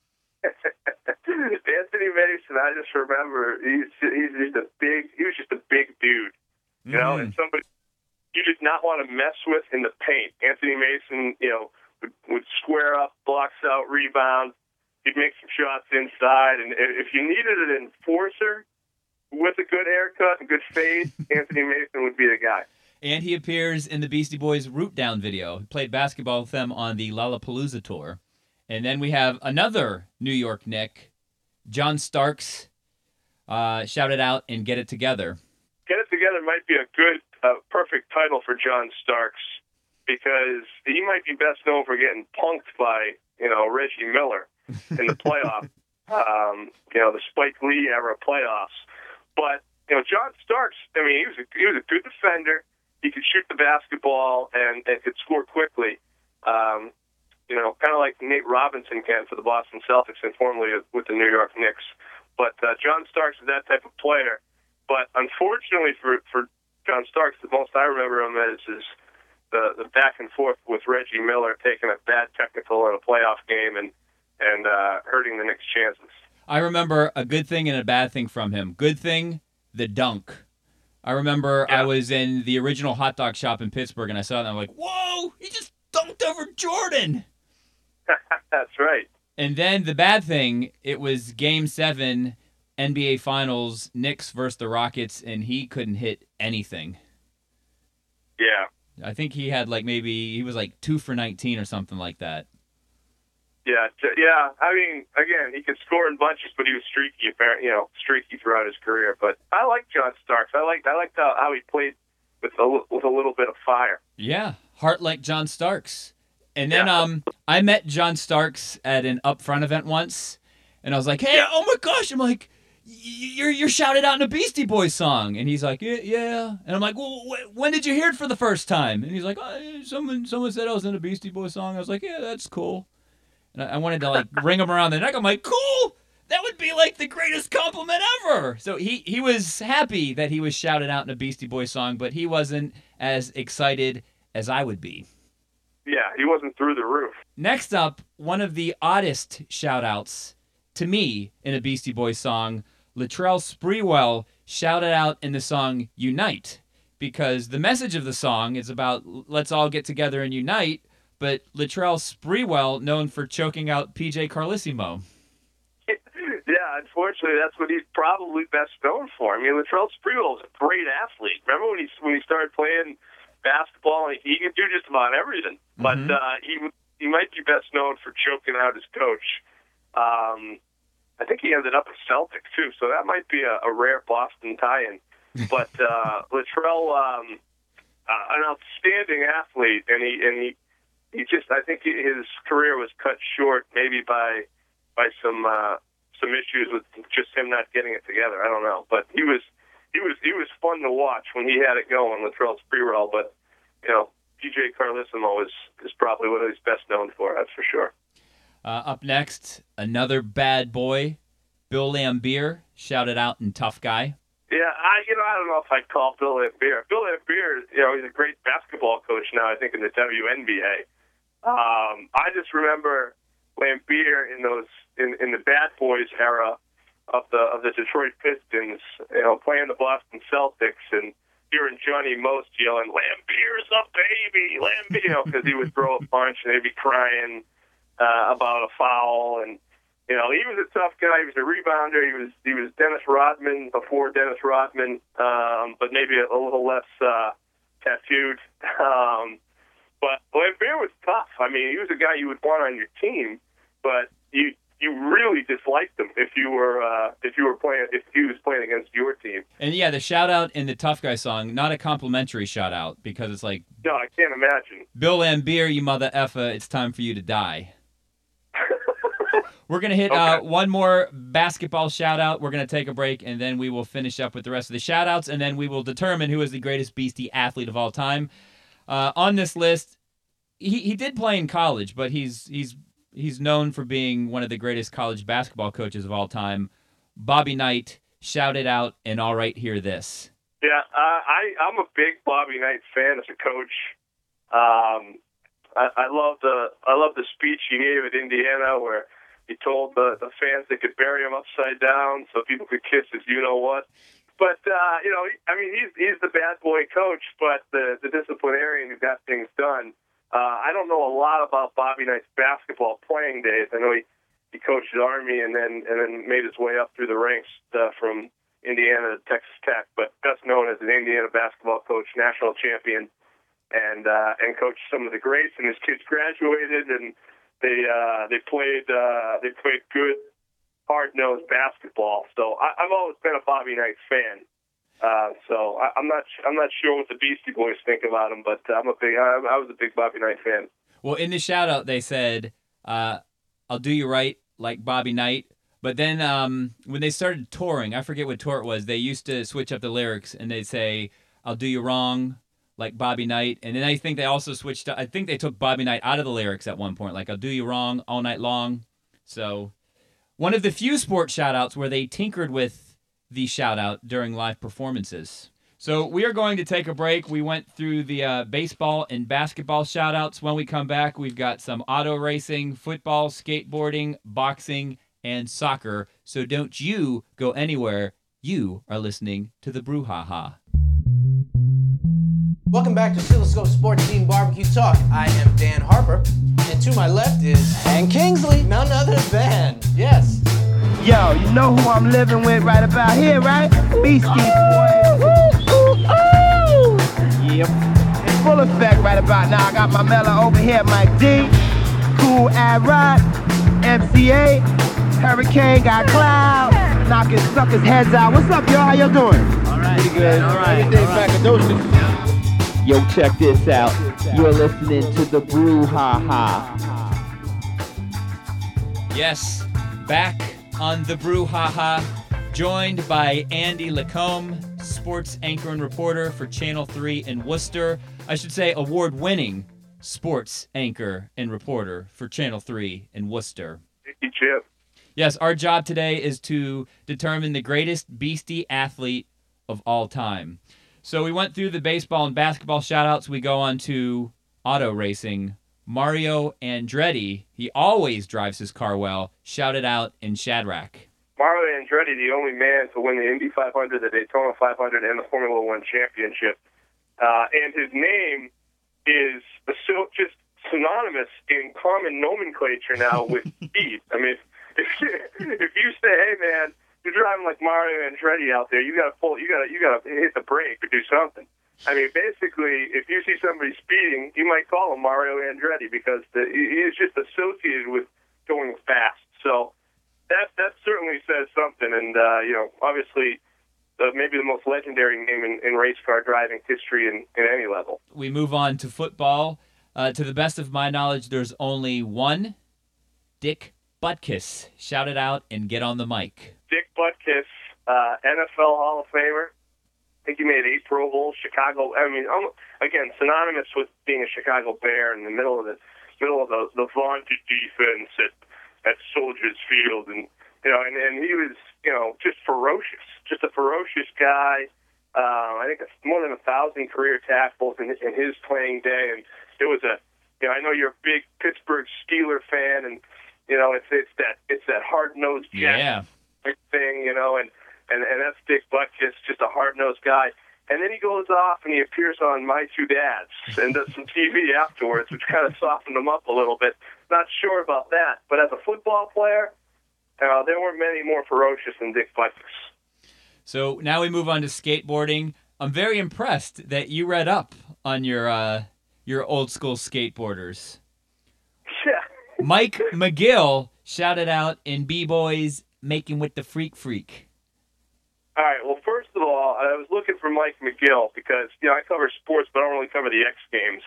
Anthony Mason, I just remember he was just a big dude, and somebody you did not want to mess with in the paint. Anthony Mason, would square up, blocks out, rebound. He'd make some shots inside, and if you needed an enforcer with a good haircut and good fade, Anthony Mason would be the guy. And he appears in the Beastie Boys Root Down video. He played basketball with them on the Lollapalooza tour. And then we have another New York Knick, John Starks, shouted out in Get It Together. Get It Together might be a good, perfect title for John Starks, because he might be best known for getting punked by, Reggie Miller in the playoff, the Spike Lee era playoffs. But, John Starks, he was a good defender. He could shoot the basketball and could score quickly. Kind of like Nate Robinson can for the Boston Celtics and formerly with the New York Knicks. But John Starks is that type of player. But unfortunately for John Starks, the most I remember him as is the back and forth with Reggie Miller taking a bad technical in a playoff game and hurting the Knicks' chances. I remember a good thing and a bad thing from him. Good thing, the dunk. I remember I was in the original hot dog shop in Pittsburgh, and I saw it, and I'm like, whoa, he just dunked over Jordan. That's right. And then the bad thing, it was Game 7, NBA Finals, Knicks versus the Rockets, and he couldn't hit anything. Yeah. I think he had he was 2 for 19 or something like that. Yeah. I mean, again, he could score in bunches, but he was streaky, streaky throughout his career. But I like John Starks. I liked how he played with a little bit of fire. Yeah, heart like John Starks. And then I met John Starks at an Upfront event once, and I was like, hey, oh my gosh, I'm like, you're shouted out in a Beastie Boys song. And he's like, yeah. And I'm like, well, when did you hear it for the first time? And he's like, someone said I was in a Beastie Boys song. I was like, yeah, that's cool. And I wanted to ring him around the neck. I'm like, cool. That would be the greatest compliment ever. So he was happy that he was shouted out in a Beastie Boys song, but he wasn't as excited as I would be. Yeah, he wasn't through the roof. Next up, one of the oddest shout-outs to me in a Beastie Boys song, Latrell Sprewell shouted out in the song Unite, because the message of the song is about let's all get together and unite, but Latrell Sprewell, known for choking out PJ Carlissimo. Yeah, unfortunately, that's what he's probably best known for. I mean, Latrell Sprewell was a great athlete. Remember when he started playing basketball? He could do just about everything. But he might be best known for choking out his coach. I think he ended up a Celtic too, so that might be a rare Boston tie-in. But Latrell, an outstanding athlete, and he just, I think his career was cut short maybe by some issues with just him not getting it together. I don't know, but he was fun to watch when he had it going, Latrell Sprewell. But PJ Carlissimo is probably what he's best known for. That's for sure. Up next, another bad boy, Bill Laimbeer, shouted out in Tough Guy. Yeah, I don't know if I'd call Bill Laimbeer. Bill Laimbeer, he's a great basketball coach now, I think, in the WNBA. I just remember Laimbeer in the Bad Boys era of the Detroit Pistons, playing the Boston Celtics, and hearing Johnny Most yelling, "Laimbeer's a baby, Laimbeer," because he would throw a punch and they'd be crying about a foul. And he was a tough guy. He was a rebounder. He was Dennis Rodman before Dennis Rodman, but maybe a little less tattooed. But Laimbeer was tough. I mean, he was a guy you would want on your team, but you really disliked him if he was playing against your team. And yeah, the shout out in the Tough Guy song, not a complimentary shout out, because it's like, no, I can't imagine. Bill Laimbeer, you mother effer, it's time for you to die. We're going to hit one more basketball shout-out. We're going to take a break, and then we will finish up with the rest of the shout-outs, and then we will determine who is the greatest Beastie athlete of all time. On this list, he did play in college, but he's known for being one of the greatest college basketball coaches of all time. Bobby Knight shouted out in All Right, Hear This. Yeah, I'm a big Bobby Knight fan as a coach. I love the speech he gave at Indiana where he told the fans they could bury him upside down so people could kiss his you-know-what. But, he's the bad boy coach, but the disciplinarian who got things done. I don't know a lot about Bobby Knight's basketball playing days. I know he coached at Army and then made his way up through the ranks from Indiana to Texas Tech, but best known as an Indiana basketball coach, national champion, and coached some of the greats. And his kids graduated, and they played good, hard-nosed basketball. So I've always been a Bobby Knight fan. So I'm not sure what the Beastie Boys think about him, but I was a big Bobby Knight fan. Well, in the shout-out, they said, I'll do you right like Bobby Knight. But then when they started touring, I forget what tour it was, they used to switch up the lyrics, and they'd say, I'll do you wrong like Bobby Knight. And then I think they also switched up, I think they took Bobby Knight out of the lyrics at one point, like I'll do you wrong all night long. So one of the few sports shout-outs where they tinkered with the shout-out during live performances. So we are going to take a break. We went through the baseball and basketball shout-outs. When we come back, we've got some auto racing, football, skateboarding, boxing, and soccer. So don't you go anywhere. You are listening to the Brouhaha. Welcome back to Oscilloscope Sports Team Barbecue Talk. I am Dan Harper, and to my left is Hank Kingsley, none other than, yes. Yo, you know who I'm living with right about here, right? Beastie Boy. Yep. In full effect right about now. I got my mellow over here, Mike D. Cool Ad Rock, MCA, Hurricane, got Cloud, knocking suckers' heads out. What's up, y'all? How y'all doing? All right. Pretty good. All right. Everything Macadocious. Yo, check this out. You're listening to the Brouhaha. Yes, back on the Brouhaha, joined by Andy Lacombe, sports anchor and reporter for Channel 3 in Worcester. I should say award-winning sports anchor and reporter for Channel 3 in Worcester. Thank you, Jim. Yes, our job today is to determine the greatest Beastie athlete of all time. So we went through the baseball and basketball shout-outs. We go on to auto racing. Mario Andretti, he always drives his car well, shouted out in Shadrach. Mario Andretti, the only man to win the Indy 500, the Daytona 500, and the Formula One championship. And his name is just synonymous in common nomenclature now with speed. I mean, if you say, hey, man, you're driving like Mario Andretti out there, you got to hit the brake or do something. I mean, basically, if you see somebody speeding, you might call him Mario Andretti because he is just associated with going fast. So that certainly says something. And, obviously, maybe the most legendary name in race car driving history in any level. We move on to football. To the best of my knowledge, there's only one Dick Butkus. Shout it out and get on the mic. Dick Butkus, NFL Hall of Famer. I think he made 8 Pro Bowls. Chicago. I mean, again, synonymous with being a Chicago Bear in the middle of the vaunted defense at Soldiers Field, and he was just ferocious, just a ferocious guy. I think it's more than 1,000 career tackles in his playing day, and it was I know you're a big Pittsburgh Steeler fan, and it's that hard-nosed yeah thing, and that's Dick Butkus, just a hard-nosed guy. And then he goes off and he appears on My Two Dads and does some TV afterwards, which kind of softened him up a little bit. Not sure about that, but as a football player, there weren't many more ferocious than Dick Butkus. So now we move on to skateboarding. I'm very impressed that you read up on your old school skateboarders. Yeah. Mike McGill shouted out in B-Boys Making with the Freak. All right, well, first of all, I was looking for Mike McGill because, I cover sports, but I don't really cover the X Games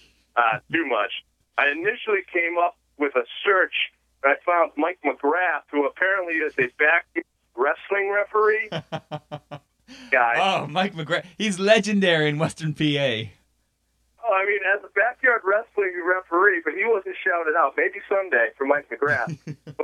too much. I initially came up with a search, and I found Mike McGrath, who apparently is a backyard wrestling referee. Oh, Mike McGrath. He's legendary in Western PA. Oh, I mean, as a backyard wrestling referee, but he wasn't shouted out. Maybe someday for Mike McGrath.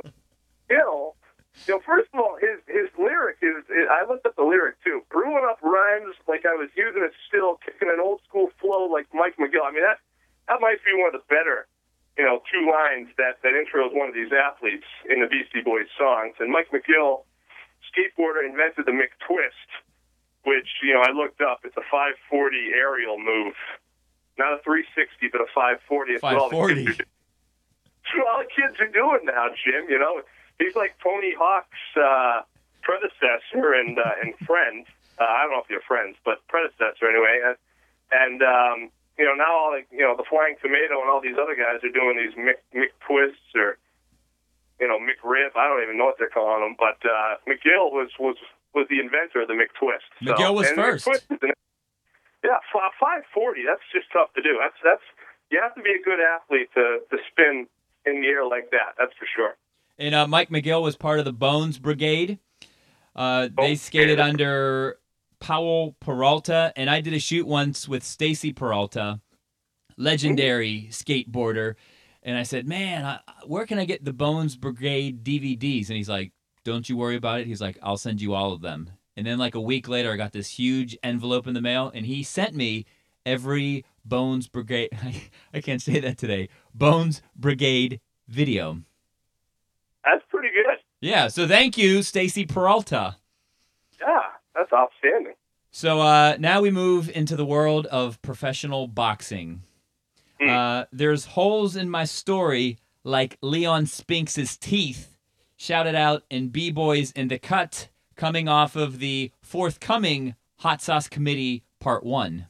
First of all, his lyric is, I looked up the lyric too, brewing up rhymes like I was using a still, kicking an old school flow like Mike McGill. I mean, that might be one of the better, 2 lines that intros one of these athletes in the Beastie Boys songs. And Mike McGill, skateboarder, invented the McTwist, which, I looked up. It's a 540 aerial move. Not a 360, but a 540. 540. That's what all the kids are doing now, Jim, He's like Tony Hawk's predecessor and friend. I don't know if they're friends, but predecessor anyway. And now all the Flying Tomato and all these other guys are doing these McTwists or McRib. I don't even know what they're calling them. But McGill was the inventor of the McTwist. McGill was first. Yeah, 540. That's just tough to do. That's you have to be a good athlete to spin in the air like that. That's for sure. And Mike McGill was part of the Bones Brigade. They skated under Powell Peralta, and I did a shoot once with Stacy Peralta, legendary skateboarder. And I said, man, where can I get the Bones Brigade DVDs? And he's like, don't you worry about it. He's like, I'll send you all of them. And then like a week later, I got this huge envelope in the mail, and he sent me every Bones Brigade, I can't say that today, Bones Brigade video. That's pretty good. Yeah, so thank you, Stacy Peralta. Yeah, that's outstanding. So now we move into the world of professional boxing. There's holes in my story like Leon Spinks' teeth, shouted out in B-Boys in the Cut, coming off of the forthcoming Hot Sauce Committee Part 1.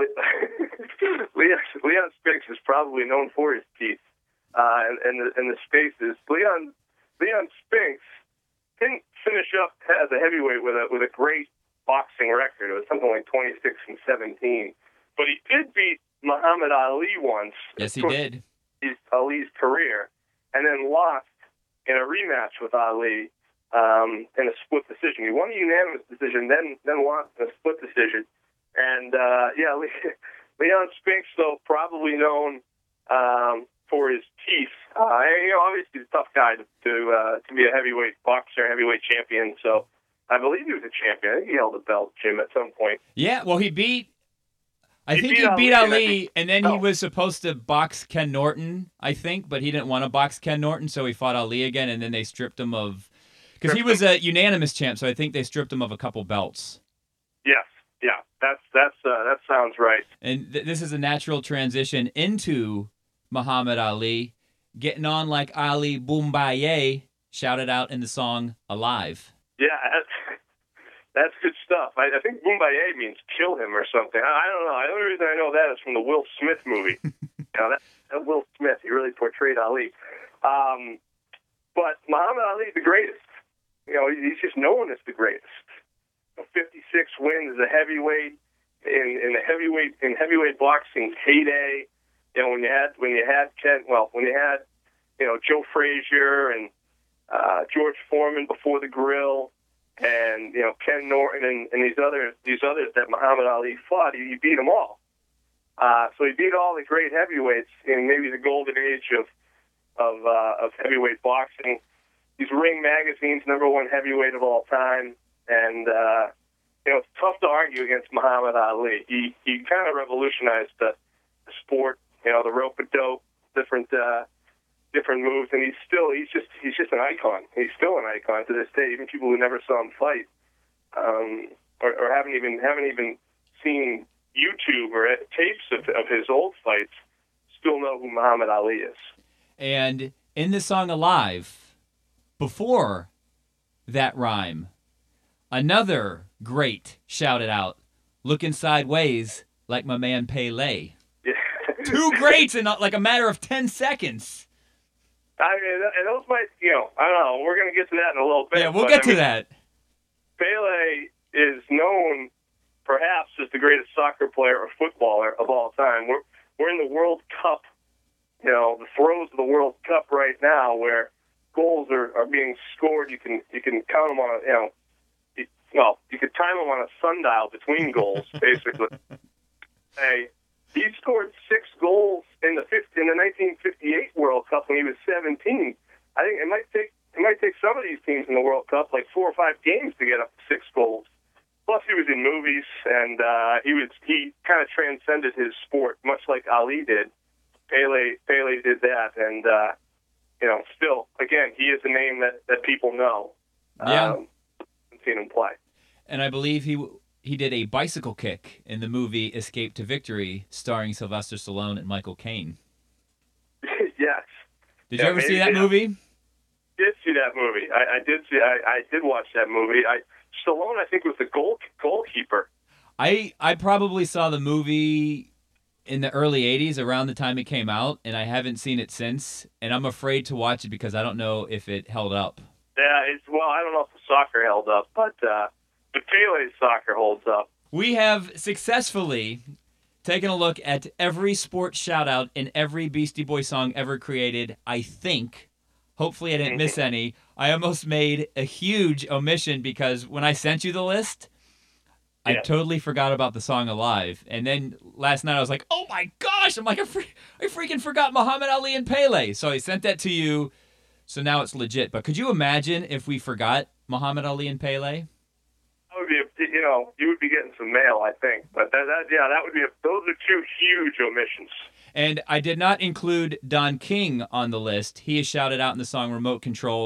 Leon Spinks is probably known for his teeth and the spaces. Leon Spinks didn't finish up as a heavyweight with a great boxing record. It was something like 26-17. But he did beat Muhammad Ali once. Yes, he did. Ali's career, and then lost in a rematch with Ali in a split decision. He won a unanimous decision, then lost in a split decision. And Leon Spinks, though, probably known for his teeth. Obviously he's a tough guy to be a heavyweight boxer, heavyweight champion. So I believe he was a champion. I think he held a belt, Jim, at some point. Yeah, well, he beat Ali, and then he was supposed to box Ken Norton, I think, but he didn't want to box Ken Norton, so he fought Ali again, and then they stripped him of... Because he was a unanimous champ, so I think they stripped him of a couple belts. Yes, yeah, that sounds right. And this is a natural transition into Muhammad Ali, getting on like Ali Boombaye, shouted out in the song Alive. Yeah, that's good stuff. I think Boombaye means kill him or something. I don't know. The only reason I know that is from the Will Smith movie. That Will Smith, he really portrayed Ali. But Muhammad Ali, the greatest. He's just known as the greatest. 56 wins as a heavyweight in heavyweight boxing heyday. When you had Joe Frazier and George Foreman before the grill. And Ken Norton and these others that Muhammad Ali fought, he beat them all. So he beat all the great heavyweights in maybe the golden age of heavyweight boxing. He's Ring Magazine's #1 heavyweight of all time, and it's tough to argue against Muhammad Ali. He kind of revolutionized the sport. The rope-a-dope, different moves, and he's just an icon. He's still an icon to this day. Even people who never saw him fight, or haven't even seen YouTube or tapes of his old fights, still know who Muhammad Ali is. And in the song Alive, before that rhyme, another great shouted out, looking sideways like my man Pele. Yeah. Two greats in like a matter of 10 seconds. I mean, and those might, I don't know. We're going to get to that in a little bit. Yeah, we'll get to that. Pele is known, perhaps, as the greatest soccer player or footballer of all time. We're in the World Cup, the throes of the World Cup right now, where goals are being scored. You can count them on you could time them on a sundial between goals, basically. He scored 6 goals in the 1958 World Cup when he was 17. I think it might take some of these teams in the World Cup like 4 or 5 games to get up to 6 goals. Plus, he was in movies, and he kind of transcended his sport, much like Ali did. Pele did that, and still, again, he is a name that people know. Yeah, I've seen him play, and I believe he did a bicycle kick in the movie Escape to Victory, starring Sylvester Stallone and Michael Caine. Yes. Did you ever see that movie? Did see that movie. I did see. I did watch that movie. Stallone, I think, was the goalkeeper. I probably saw the movie in the early 80s, around the time it came out, and I haven't seen it since, and I'm afraid to watch it because I don't know if it held up. Yeah, I don't know if the soccer held up, but Pele's soccer holds up. We have successfully taken a look at every sports shout-out in every Beastie Boy song ever created, I think. Hopefully I didn't miss any. I almost made a huge omission because when I sent you the list, I totally forgot about the song Alive. And then last night I was like, oh my gosh, I freaking forgot Muhammad Ali and Pele. So I sent that to you, so now it's legit. But could you imagine if we forgot Muhammad Ali and Pele? That would be, you would be getting some mail, I think. But that would be, those are 2 huge omissions. And I did not include Don King on the list. He is shouted out in the song Remote Control.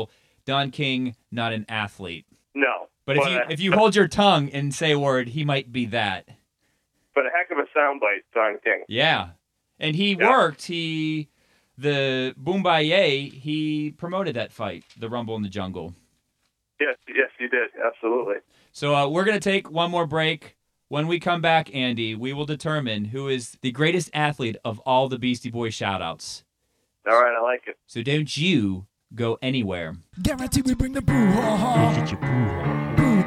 Don King, not an athlete. No. But if you hold your tongue and say a word, he might be that. But a heck of a soundbite, Don King. Yeah. And he worked. The Boombayé, he promoted that fight, the Rumble in the Jungle. Yes, he did. Absolutely. So we're going to take one more break. When we come back, Andy, we will determine who is the greatest athlete of all the Beastie Boys shout-outs. All right, I like it. So don't you go anywhere. Guarantee we bring the brouhaha.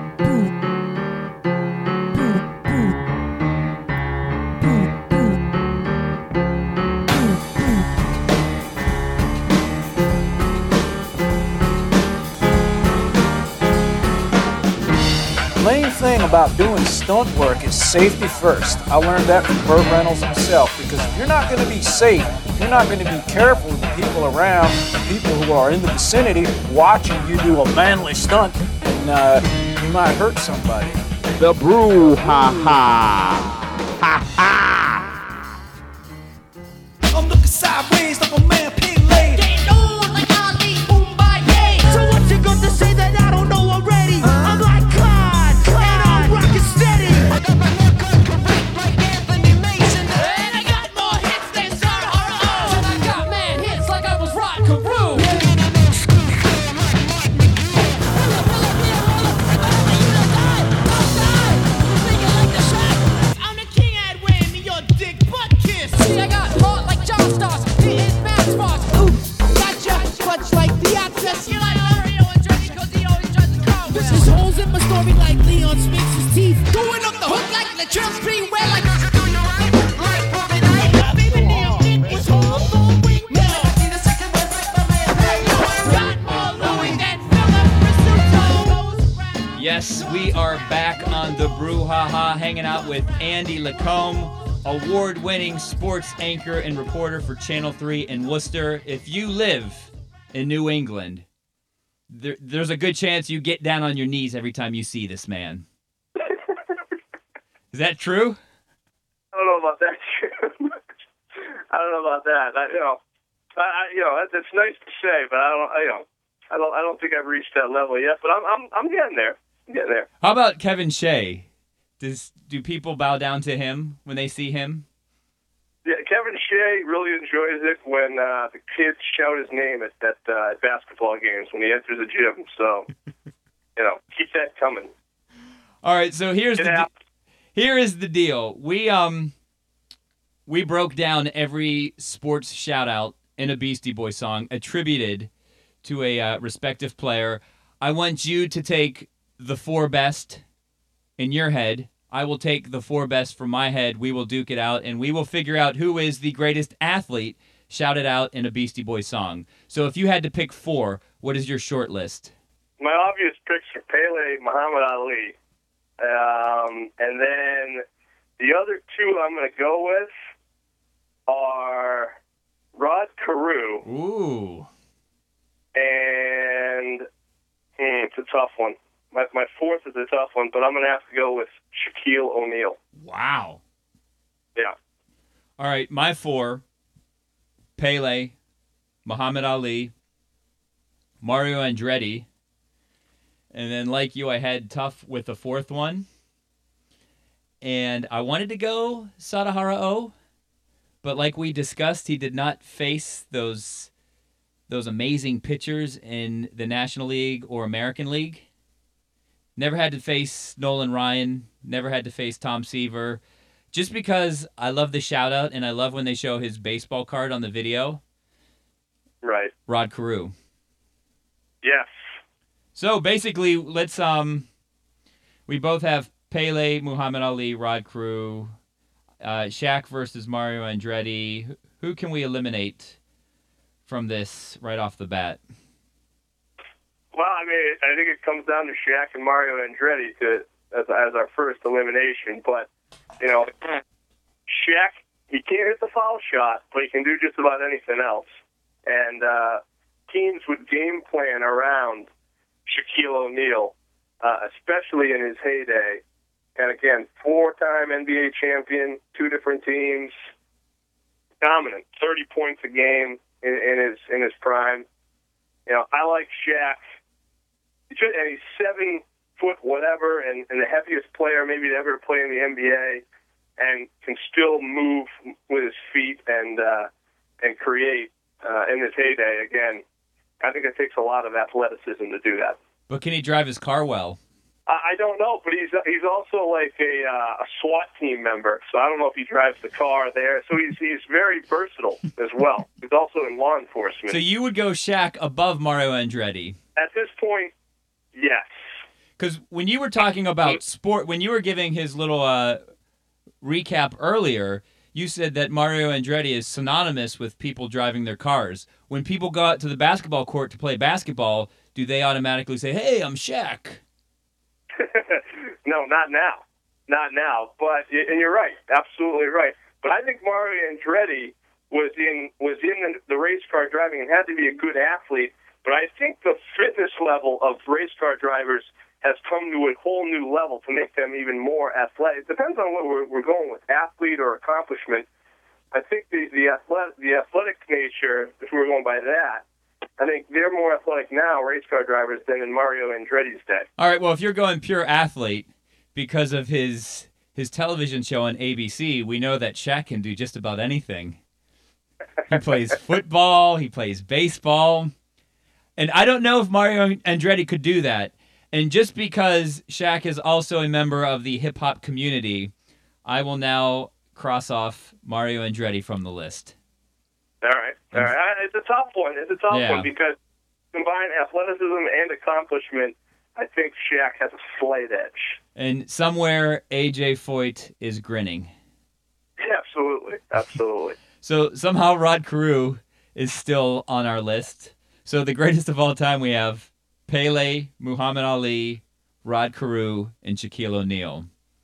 The main thing about doing stunt work is safety first. I learned that from Burt Reynolds himself, because if you're not going to be safe, you're not going to be careful with the people around, the people who are in the vicinity watching you do a manly stunt, and you might hurt somebody. The brouhaha. Ha ha. I'm looking sideways like a man pin laid. Getting on like Ali Boombayé. So what you got to say that I don't know already? I'm like Clyde, and I'm rockin' steady. I got my haircut correct like Anthony Mason. And I got more hits than Sarah Hara. And I got mad hits like I was Rod Carew. I'm the king at win, your dick butt kiss. See, I got heart like John Stars. It is Matchbox. Ooh, gotcha, clutch like the access. You like Mario and Dreddy because he always tries to call. There's holes in my story like Leon Spinks's teeth. Going up the hook like the Latrell Sprewell like baby, damn dick was all for wing. Got more Louis than Philip Rissuto. Yes, we are back on the Brouhaha, hanging out with Andy Lacombe, award-winning sports anchor and reporter for Channel 3 in Worcester. If you live in New England, there's a good chance you get down on your knees every time you see this man. Is that true? I don't know about that. I don't know about that. It's nice to say, but I don't think I've reached that level yet. But I'm getting there. I'm getting there. How about Kevin Shea? Do people bow down to him when they see him? Yeah, Kevin Shea really enjoys it when the kids shout his name at basketball games when he enters the gym. So, keep that coming. All right, so here is the deal. We broke down every sports shout-out in a Beastie Boys song attributed to a respective player. I want you to take the 4 best in your head. I will take the 4 best from my head. We will duke it out, and we will figure out who is the greatest athlete shouted out in a Beastie Boys song. So if you had to pick 4, what is your short list? My obvious picks are Pele, Muhammad Ali. And then the other 2 I'm going to go with are Rod Carew. Ooh. And it's a tough one. My 4th is a tough one, but I'm going to have to go with Shaquille O'Neal. Wow. Yeah. All right, my 4, Pele, Muhammad Ali, Mario Andretti, and then like you, I had tough with the 4th one. And I wanted to go Sadahara O, but like we discussed, he did not face those amazing pitchers in the National League or American League. Never had to face Nolan Ryan. Never had to face Tom Seaver. Just because I love the shout-out and I love when they show his baseball card on the video. Right. Rod Carew. Yes. So basically, let's we both have Pele, Muhammad Ali, Rod Carew, Shaq versus Mario Andretti. Who can we eliminate from this right off the bat? Well, I think it comes down to Shaq and Mario Andretti as our first elimination. But, Shaq, he can't hit the foul shot, but he can do just about anything else. And teams would game plan around Shaquille O'Neal, especially in his heyday. And again, 4-time NBA champion, 2 different teams, dominant, 30 points a game in his prime. I like Shaq he's 7 foot whatever, and the heaviest player maybe to ever play in the NBA, and can still move with his feet and create in his heyday. Again, I think it takes a lot of athleticism to do that. But can he drive his car well? I don't know, but he's also like a SWAT team member, so I don't know if he drives the car there. So he's very versatile as well. He's also in law enforcement. So you would go Shaq above Mario Andretti? At this point, yes. Because when you were talking about sport, when you were giving his little recap earlier, you said that Mario Andretti is synonymous with people driving their cars. When people go out to the basketball court to play basketball, do they automatically say, "Hey, I'm Shaq"? No, not now. Not now. But and you're right, absolutely right. But I think Mario Andretti was in the race car driving and had to be a good athlete. But I think the fitness level of race car drivers has come to a whole new level to make them even more athletic. It depends on what we're going with, athlete or accomplishment. I think the athletic nature, if we're going by that, I think they're more athletic now, race car drivers, than in Mario Andretti's day. All right, well, if you're going pure athlete, because of his television show on ABC, we know that Shaq can do just about anything. He plays football, he plays baseball, and I don't know if Mario Andretti could do that. And just because Shaq is also a member of the hip-hop community, I will now cross off Mario Andretti from the list. All right. It's a tough one. One because combined athleticism and accomplishment, I think Shaq has a slight edge. And somewhere A.J. Foyt is grinning. Absolutely. So somehow Rod Carew is still on our list. So the greatest of all time we have Pele, Muhammad Ali, Rod Carew, and Shaquille O'Neal.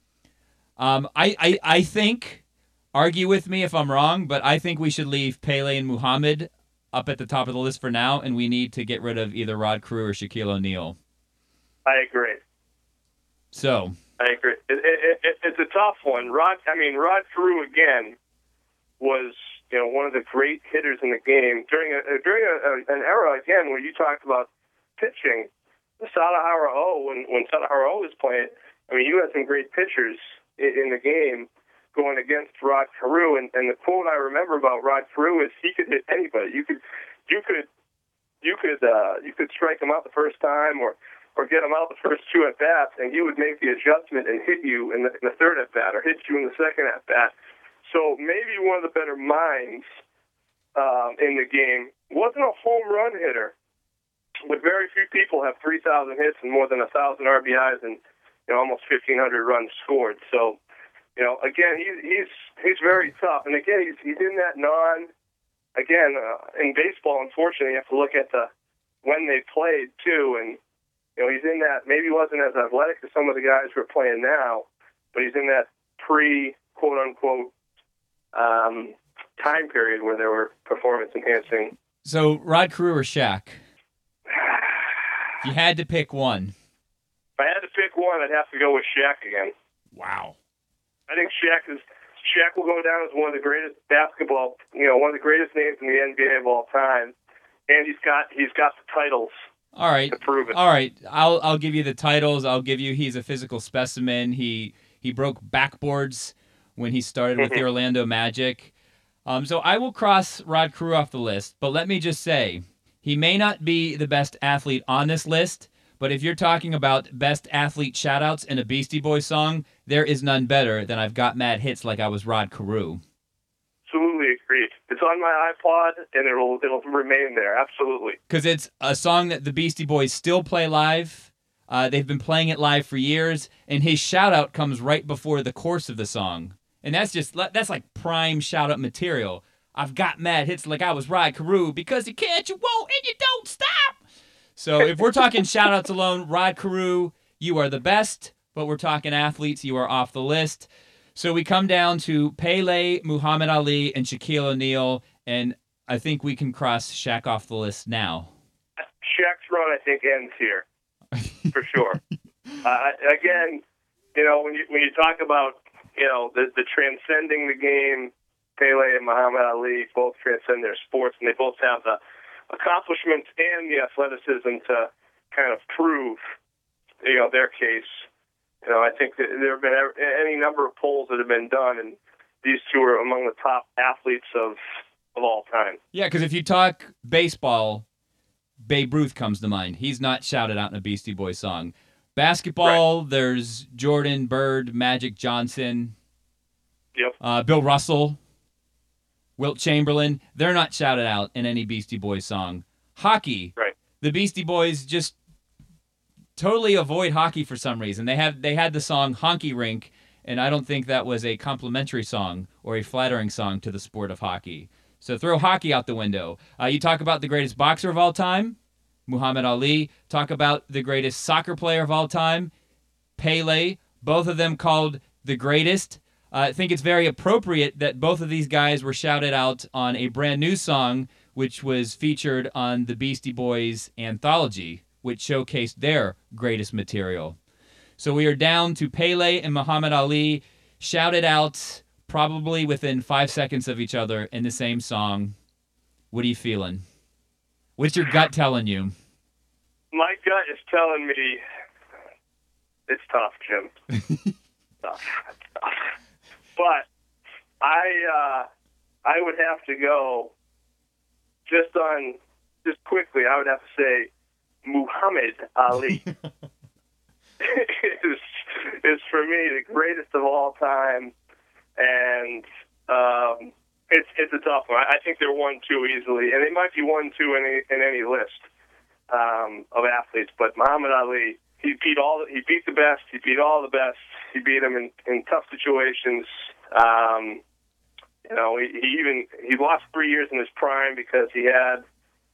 I think, argue with me if I'm wrong, but I think we should leave Pele and Muhammad up at the top of the list for now, and we need to get rid of either Rod Carew or Shaquille O'Neal. I agree. So I agree. It's a tough one. Rod Carew again was one of the great hitters in the game during an era again where you talked about pitching. The Sadahara O, when Sadahara O was playing, I mean, you had some great pitchers in the game going against Rod Carew, and the quote I remember about Rod Carew is he could hit anybody. You could strike him out the first time or get him out the first 2 at bats, and he would make the adjustment and hit you in the third at bat or hit you in the second at bat. So maybe one of the better minds in the game. Wasn't a home run hitter, but very few people have 3,000 hits and more than 1,000 RBIs and almost 1,500 runs scored. So again, he's very tough, and again he's in that in baseball. Unfortunately, you have to look at when they played too, and he's in that. Maybe he wasn't as athletic as some of the guys who are playing now, but he's in that quote unquote time period where there were performance enhancing. So Rod Carew or Shaq? If you had to pick one. If I had to pick one, I'd have to go with Shaq again. Wow. I think Shaq will go down as one of the greatest basketball, one of the greatest names in the NBA of all time, and he's got the titles. All right. To prove it. All right. I'll give you the titles. I'll give you he's a physical specimen. He broke backboards when he started with the Orlando Magic. So I will cross Rod Carew off the list, but let me just say, he may not be the best athlete on this list, but if you're talking about best athlete shout-outs in a Beastie Boys song, there is none better than I've Got Mad Hits Like I Was Rod Carew. Absolutely agreed. It's on my iPod, and it'll remain there, absolutely. Because it's a song that the Beastie Boys still play live. They've been playing it live for years, and his shout-out comes right before the chorus of the song. And that's like prime shout-out material. I've got mad hits like I was Rod Carew because you can't, you won't, and you don't stop. So if we're talking shout-outs alone, Rod Carew, you are the best. But we're talking athletes, you are off the list. So we come down to Pele, Muhammad Ali, and Shaquille O'Neal, and I think we can cross Shaq off the list now. Shaq's run, I think, ends here, for sure. Again, when you talk about the transcending the game, Pele and Muhammad Ali both transcend their sports, and they both have the accomplishments and the athleticism to kind of prove, their case. I think that there have been any number of polls that have been done, and these two are among the top athletes of all time. Yeah, because if you talk baseball, Babe Ruth comes to mind. He's not shouted out in a Beastie Boys song. Basketball, There's Jordan, Bird, Magic Johnson, Bill Russell, Wilt Chamberlain. They're not shouted out in any Beastie Boys song. Hockey, the Beastie Boys just totally avoid hockey for some reason. They had the song Honky Rink, and I don't think that was a complimentary song or a flattering song to the sport of hockey. So throw hockey out the window. You talk about the greatest boxer of all time, Muhammad Ali. Talk about the greatest soccer player of all time, Pele. Both of them called the greatest. I think it's very appropriate that both of these guys were shouted out on a brand new song, which was featured on the Beastie Boys anthology, which showcased their greatest material. So we are down to Pele and Muhammad Ali, shouted out probably within 5 seconds of each other in the same song. What are you feeling? What's your gut telling you? My gut is telling me it's tough, Jim. tough. But I would have to go just quickly. I would have to say Muhammad Ali is for me the greatest of all time, and it's a tough one. I think they're 1-2 easily, and they might be 1-2 in any list of athletes. But Muhammad Ali, he beat the best. He beat all the best. He beat them in tough situations. He lost 3 years in his prime because he had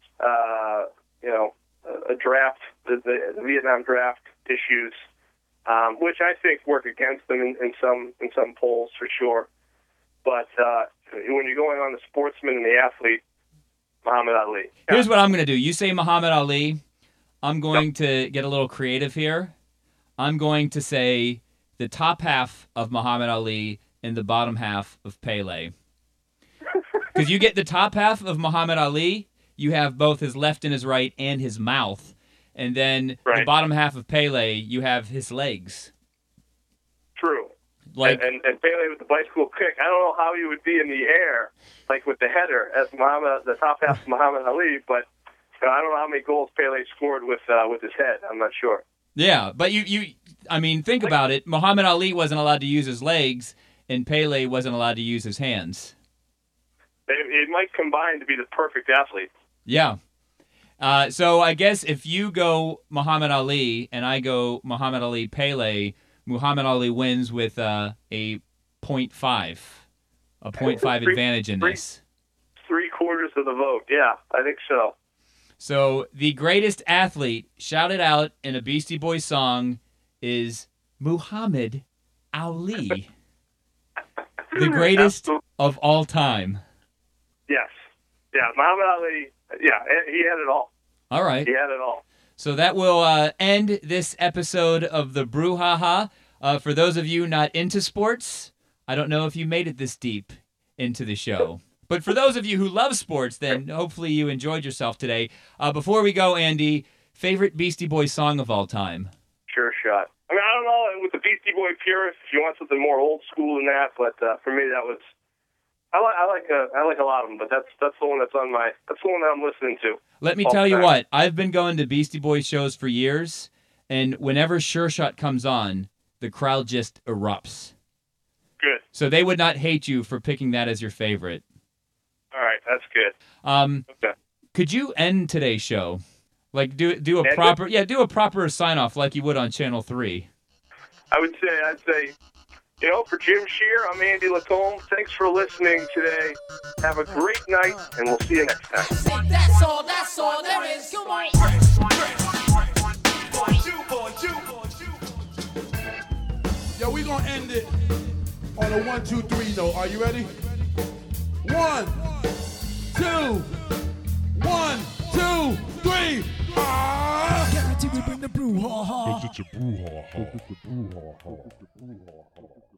a draft, the Vietnam draft issues, which I think work against them in some polls for sure. But when you're going on the sportsman and the athlete, Muhammad Ali. Yeah. Here's what I'm going to do. You say Muhammad Ali. I'm going to get a little creative here. I'm going to say the top half of Muhammad Ali and the bottom half of Pele. Because you get the top half of Muhammad Ali, you have both his left and his right and his mouth. And then the bottom half of Pele, you have his legs. True. And Pele with the bicycle kick, I don't know how he would be in the air, like with the header, as the top half of Muhammad Ali, but I don't know how many goals Pele scored with his head. I'm not sure. Yeah, but think about it. Muhammad Ali wasn't allowed to use his legs, and Pele wasn't allowed to use his hands. It might combine to be the perfect athlete. Yeah. So I guess if you go Muhammad Ali and I go Muhammad Ali Pele, Muhammad Ali wins with a 0.5 advantage in this. 3/4 of the vote. Yeah, I think so. So the greatest athlete shouted out in a Beastie Boys song is Muhammad Ali. The greatest of all time. Yes. Yeah, Muhammad Ali, yeah, he had it all. All right. He had it all. So that will end this episode of the Brouhaha. For those of you not into sports, I don't know if you made it this deep into the show. But for those of you who love sports, then hopefully you enjoyed yourself today. Before we go, Andy, favorite Beastie Boys song of all time? Sure shot. I mean, I don't know, with the Beastie Boy purists, if you want something more old school than that, but for me that was... I like a lot of them, but that's the one that's the one that I'm listening to. Let me tell you what, I've been going to Beastie Boys shows for years, and whenever Sure Shot comes on, the crowd just erupts. Good. So they would not hate you for picking that as your favorite. All right, that's good. Okay. Could you end today's show? Like do a proper sign off like you would on Channel 3. I'd say, for Jim Shear, I'm Andy Lacombe. Thanks for listening today. Have a great night, and we'll see you next time. That's all there is. Come on. Yo, we gonna end it on a 1, 2, 3 note. Are you ready? 1, 2, 1, 2, 3. Guaranteed to bring the brouhaha. It's a brouhaha.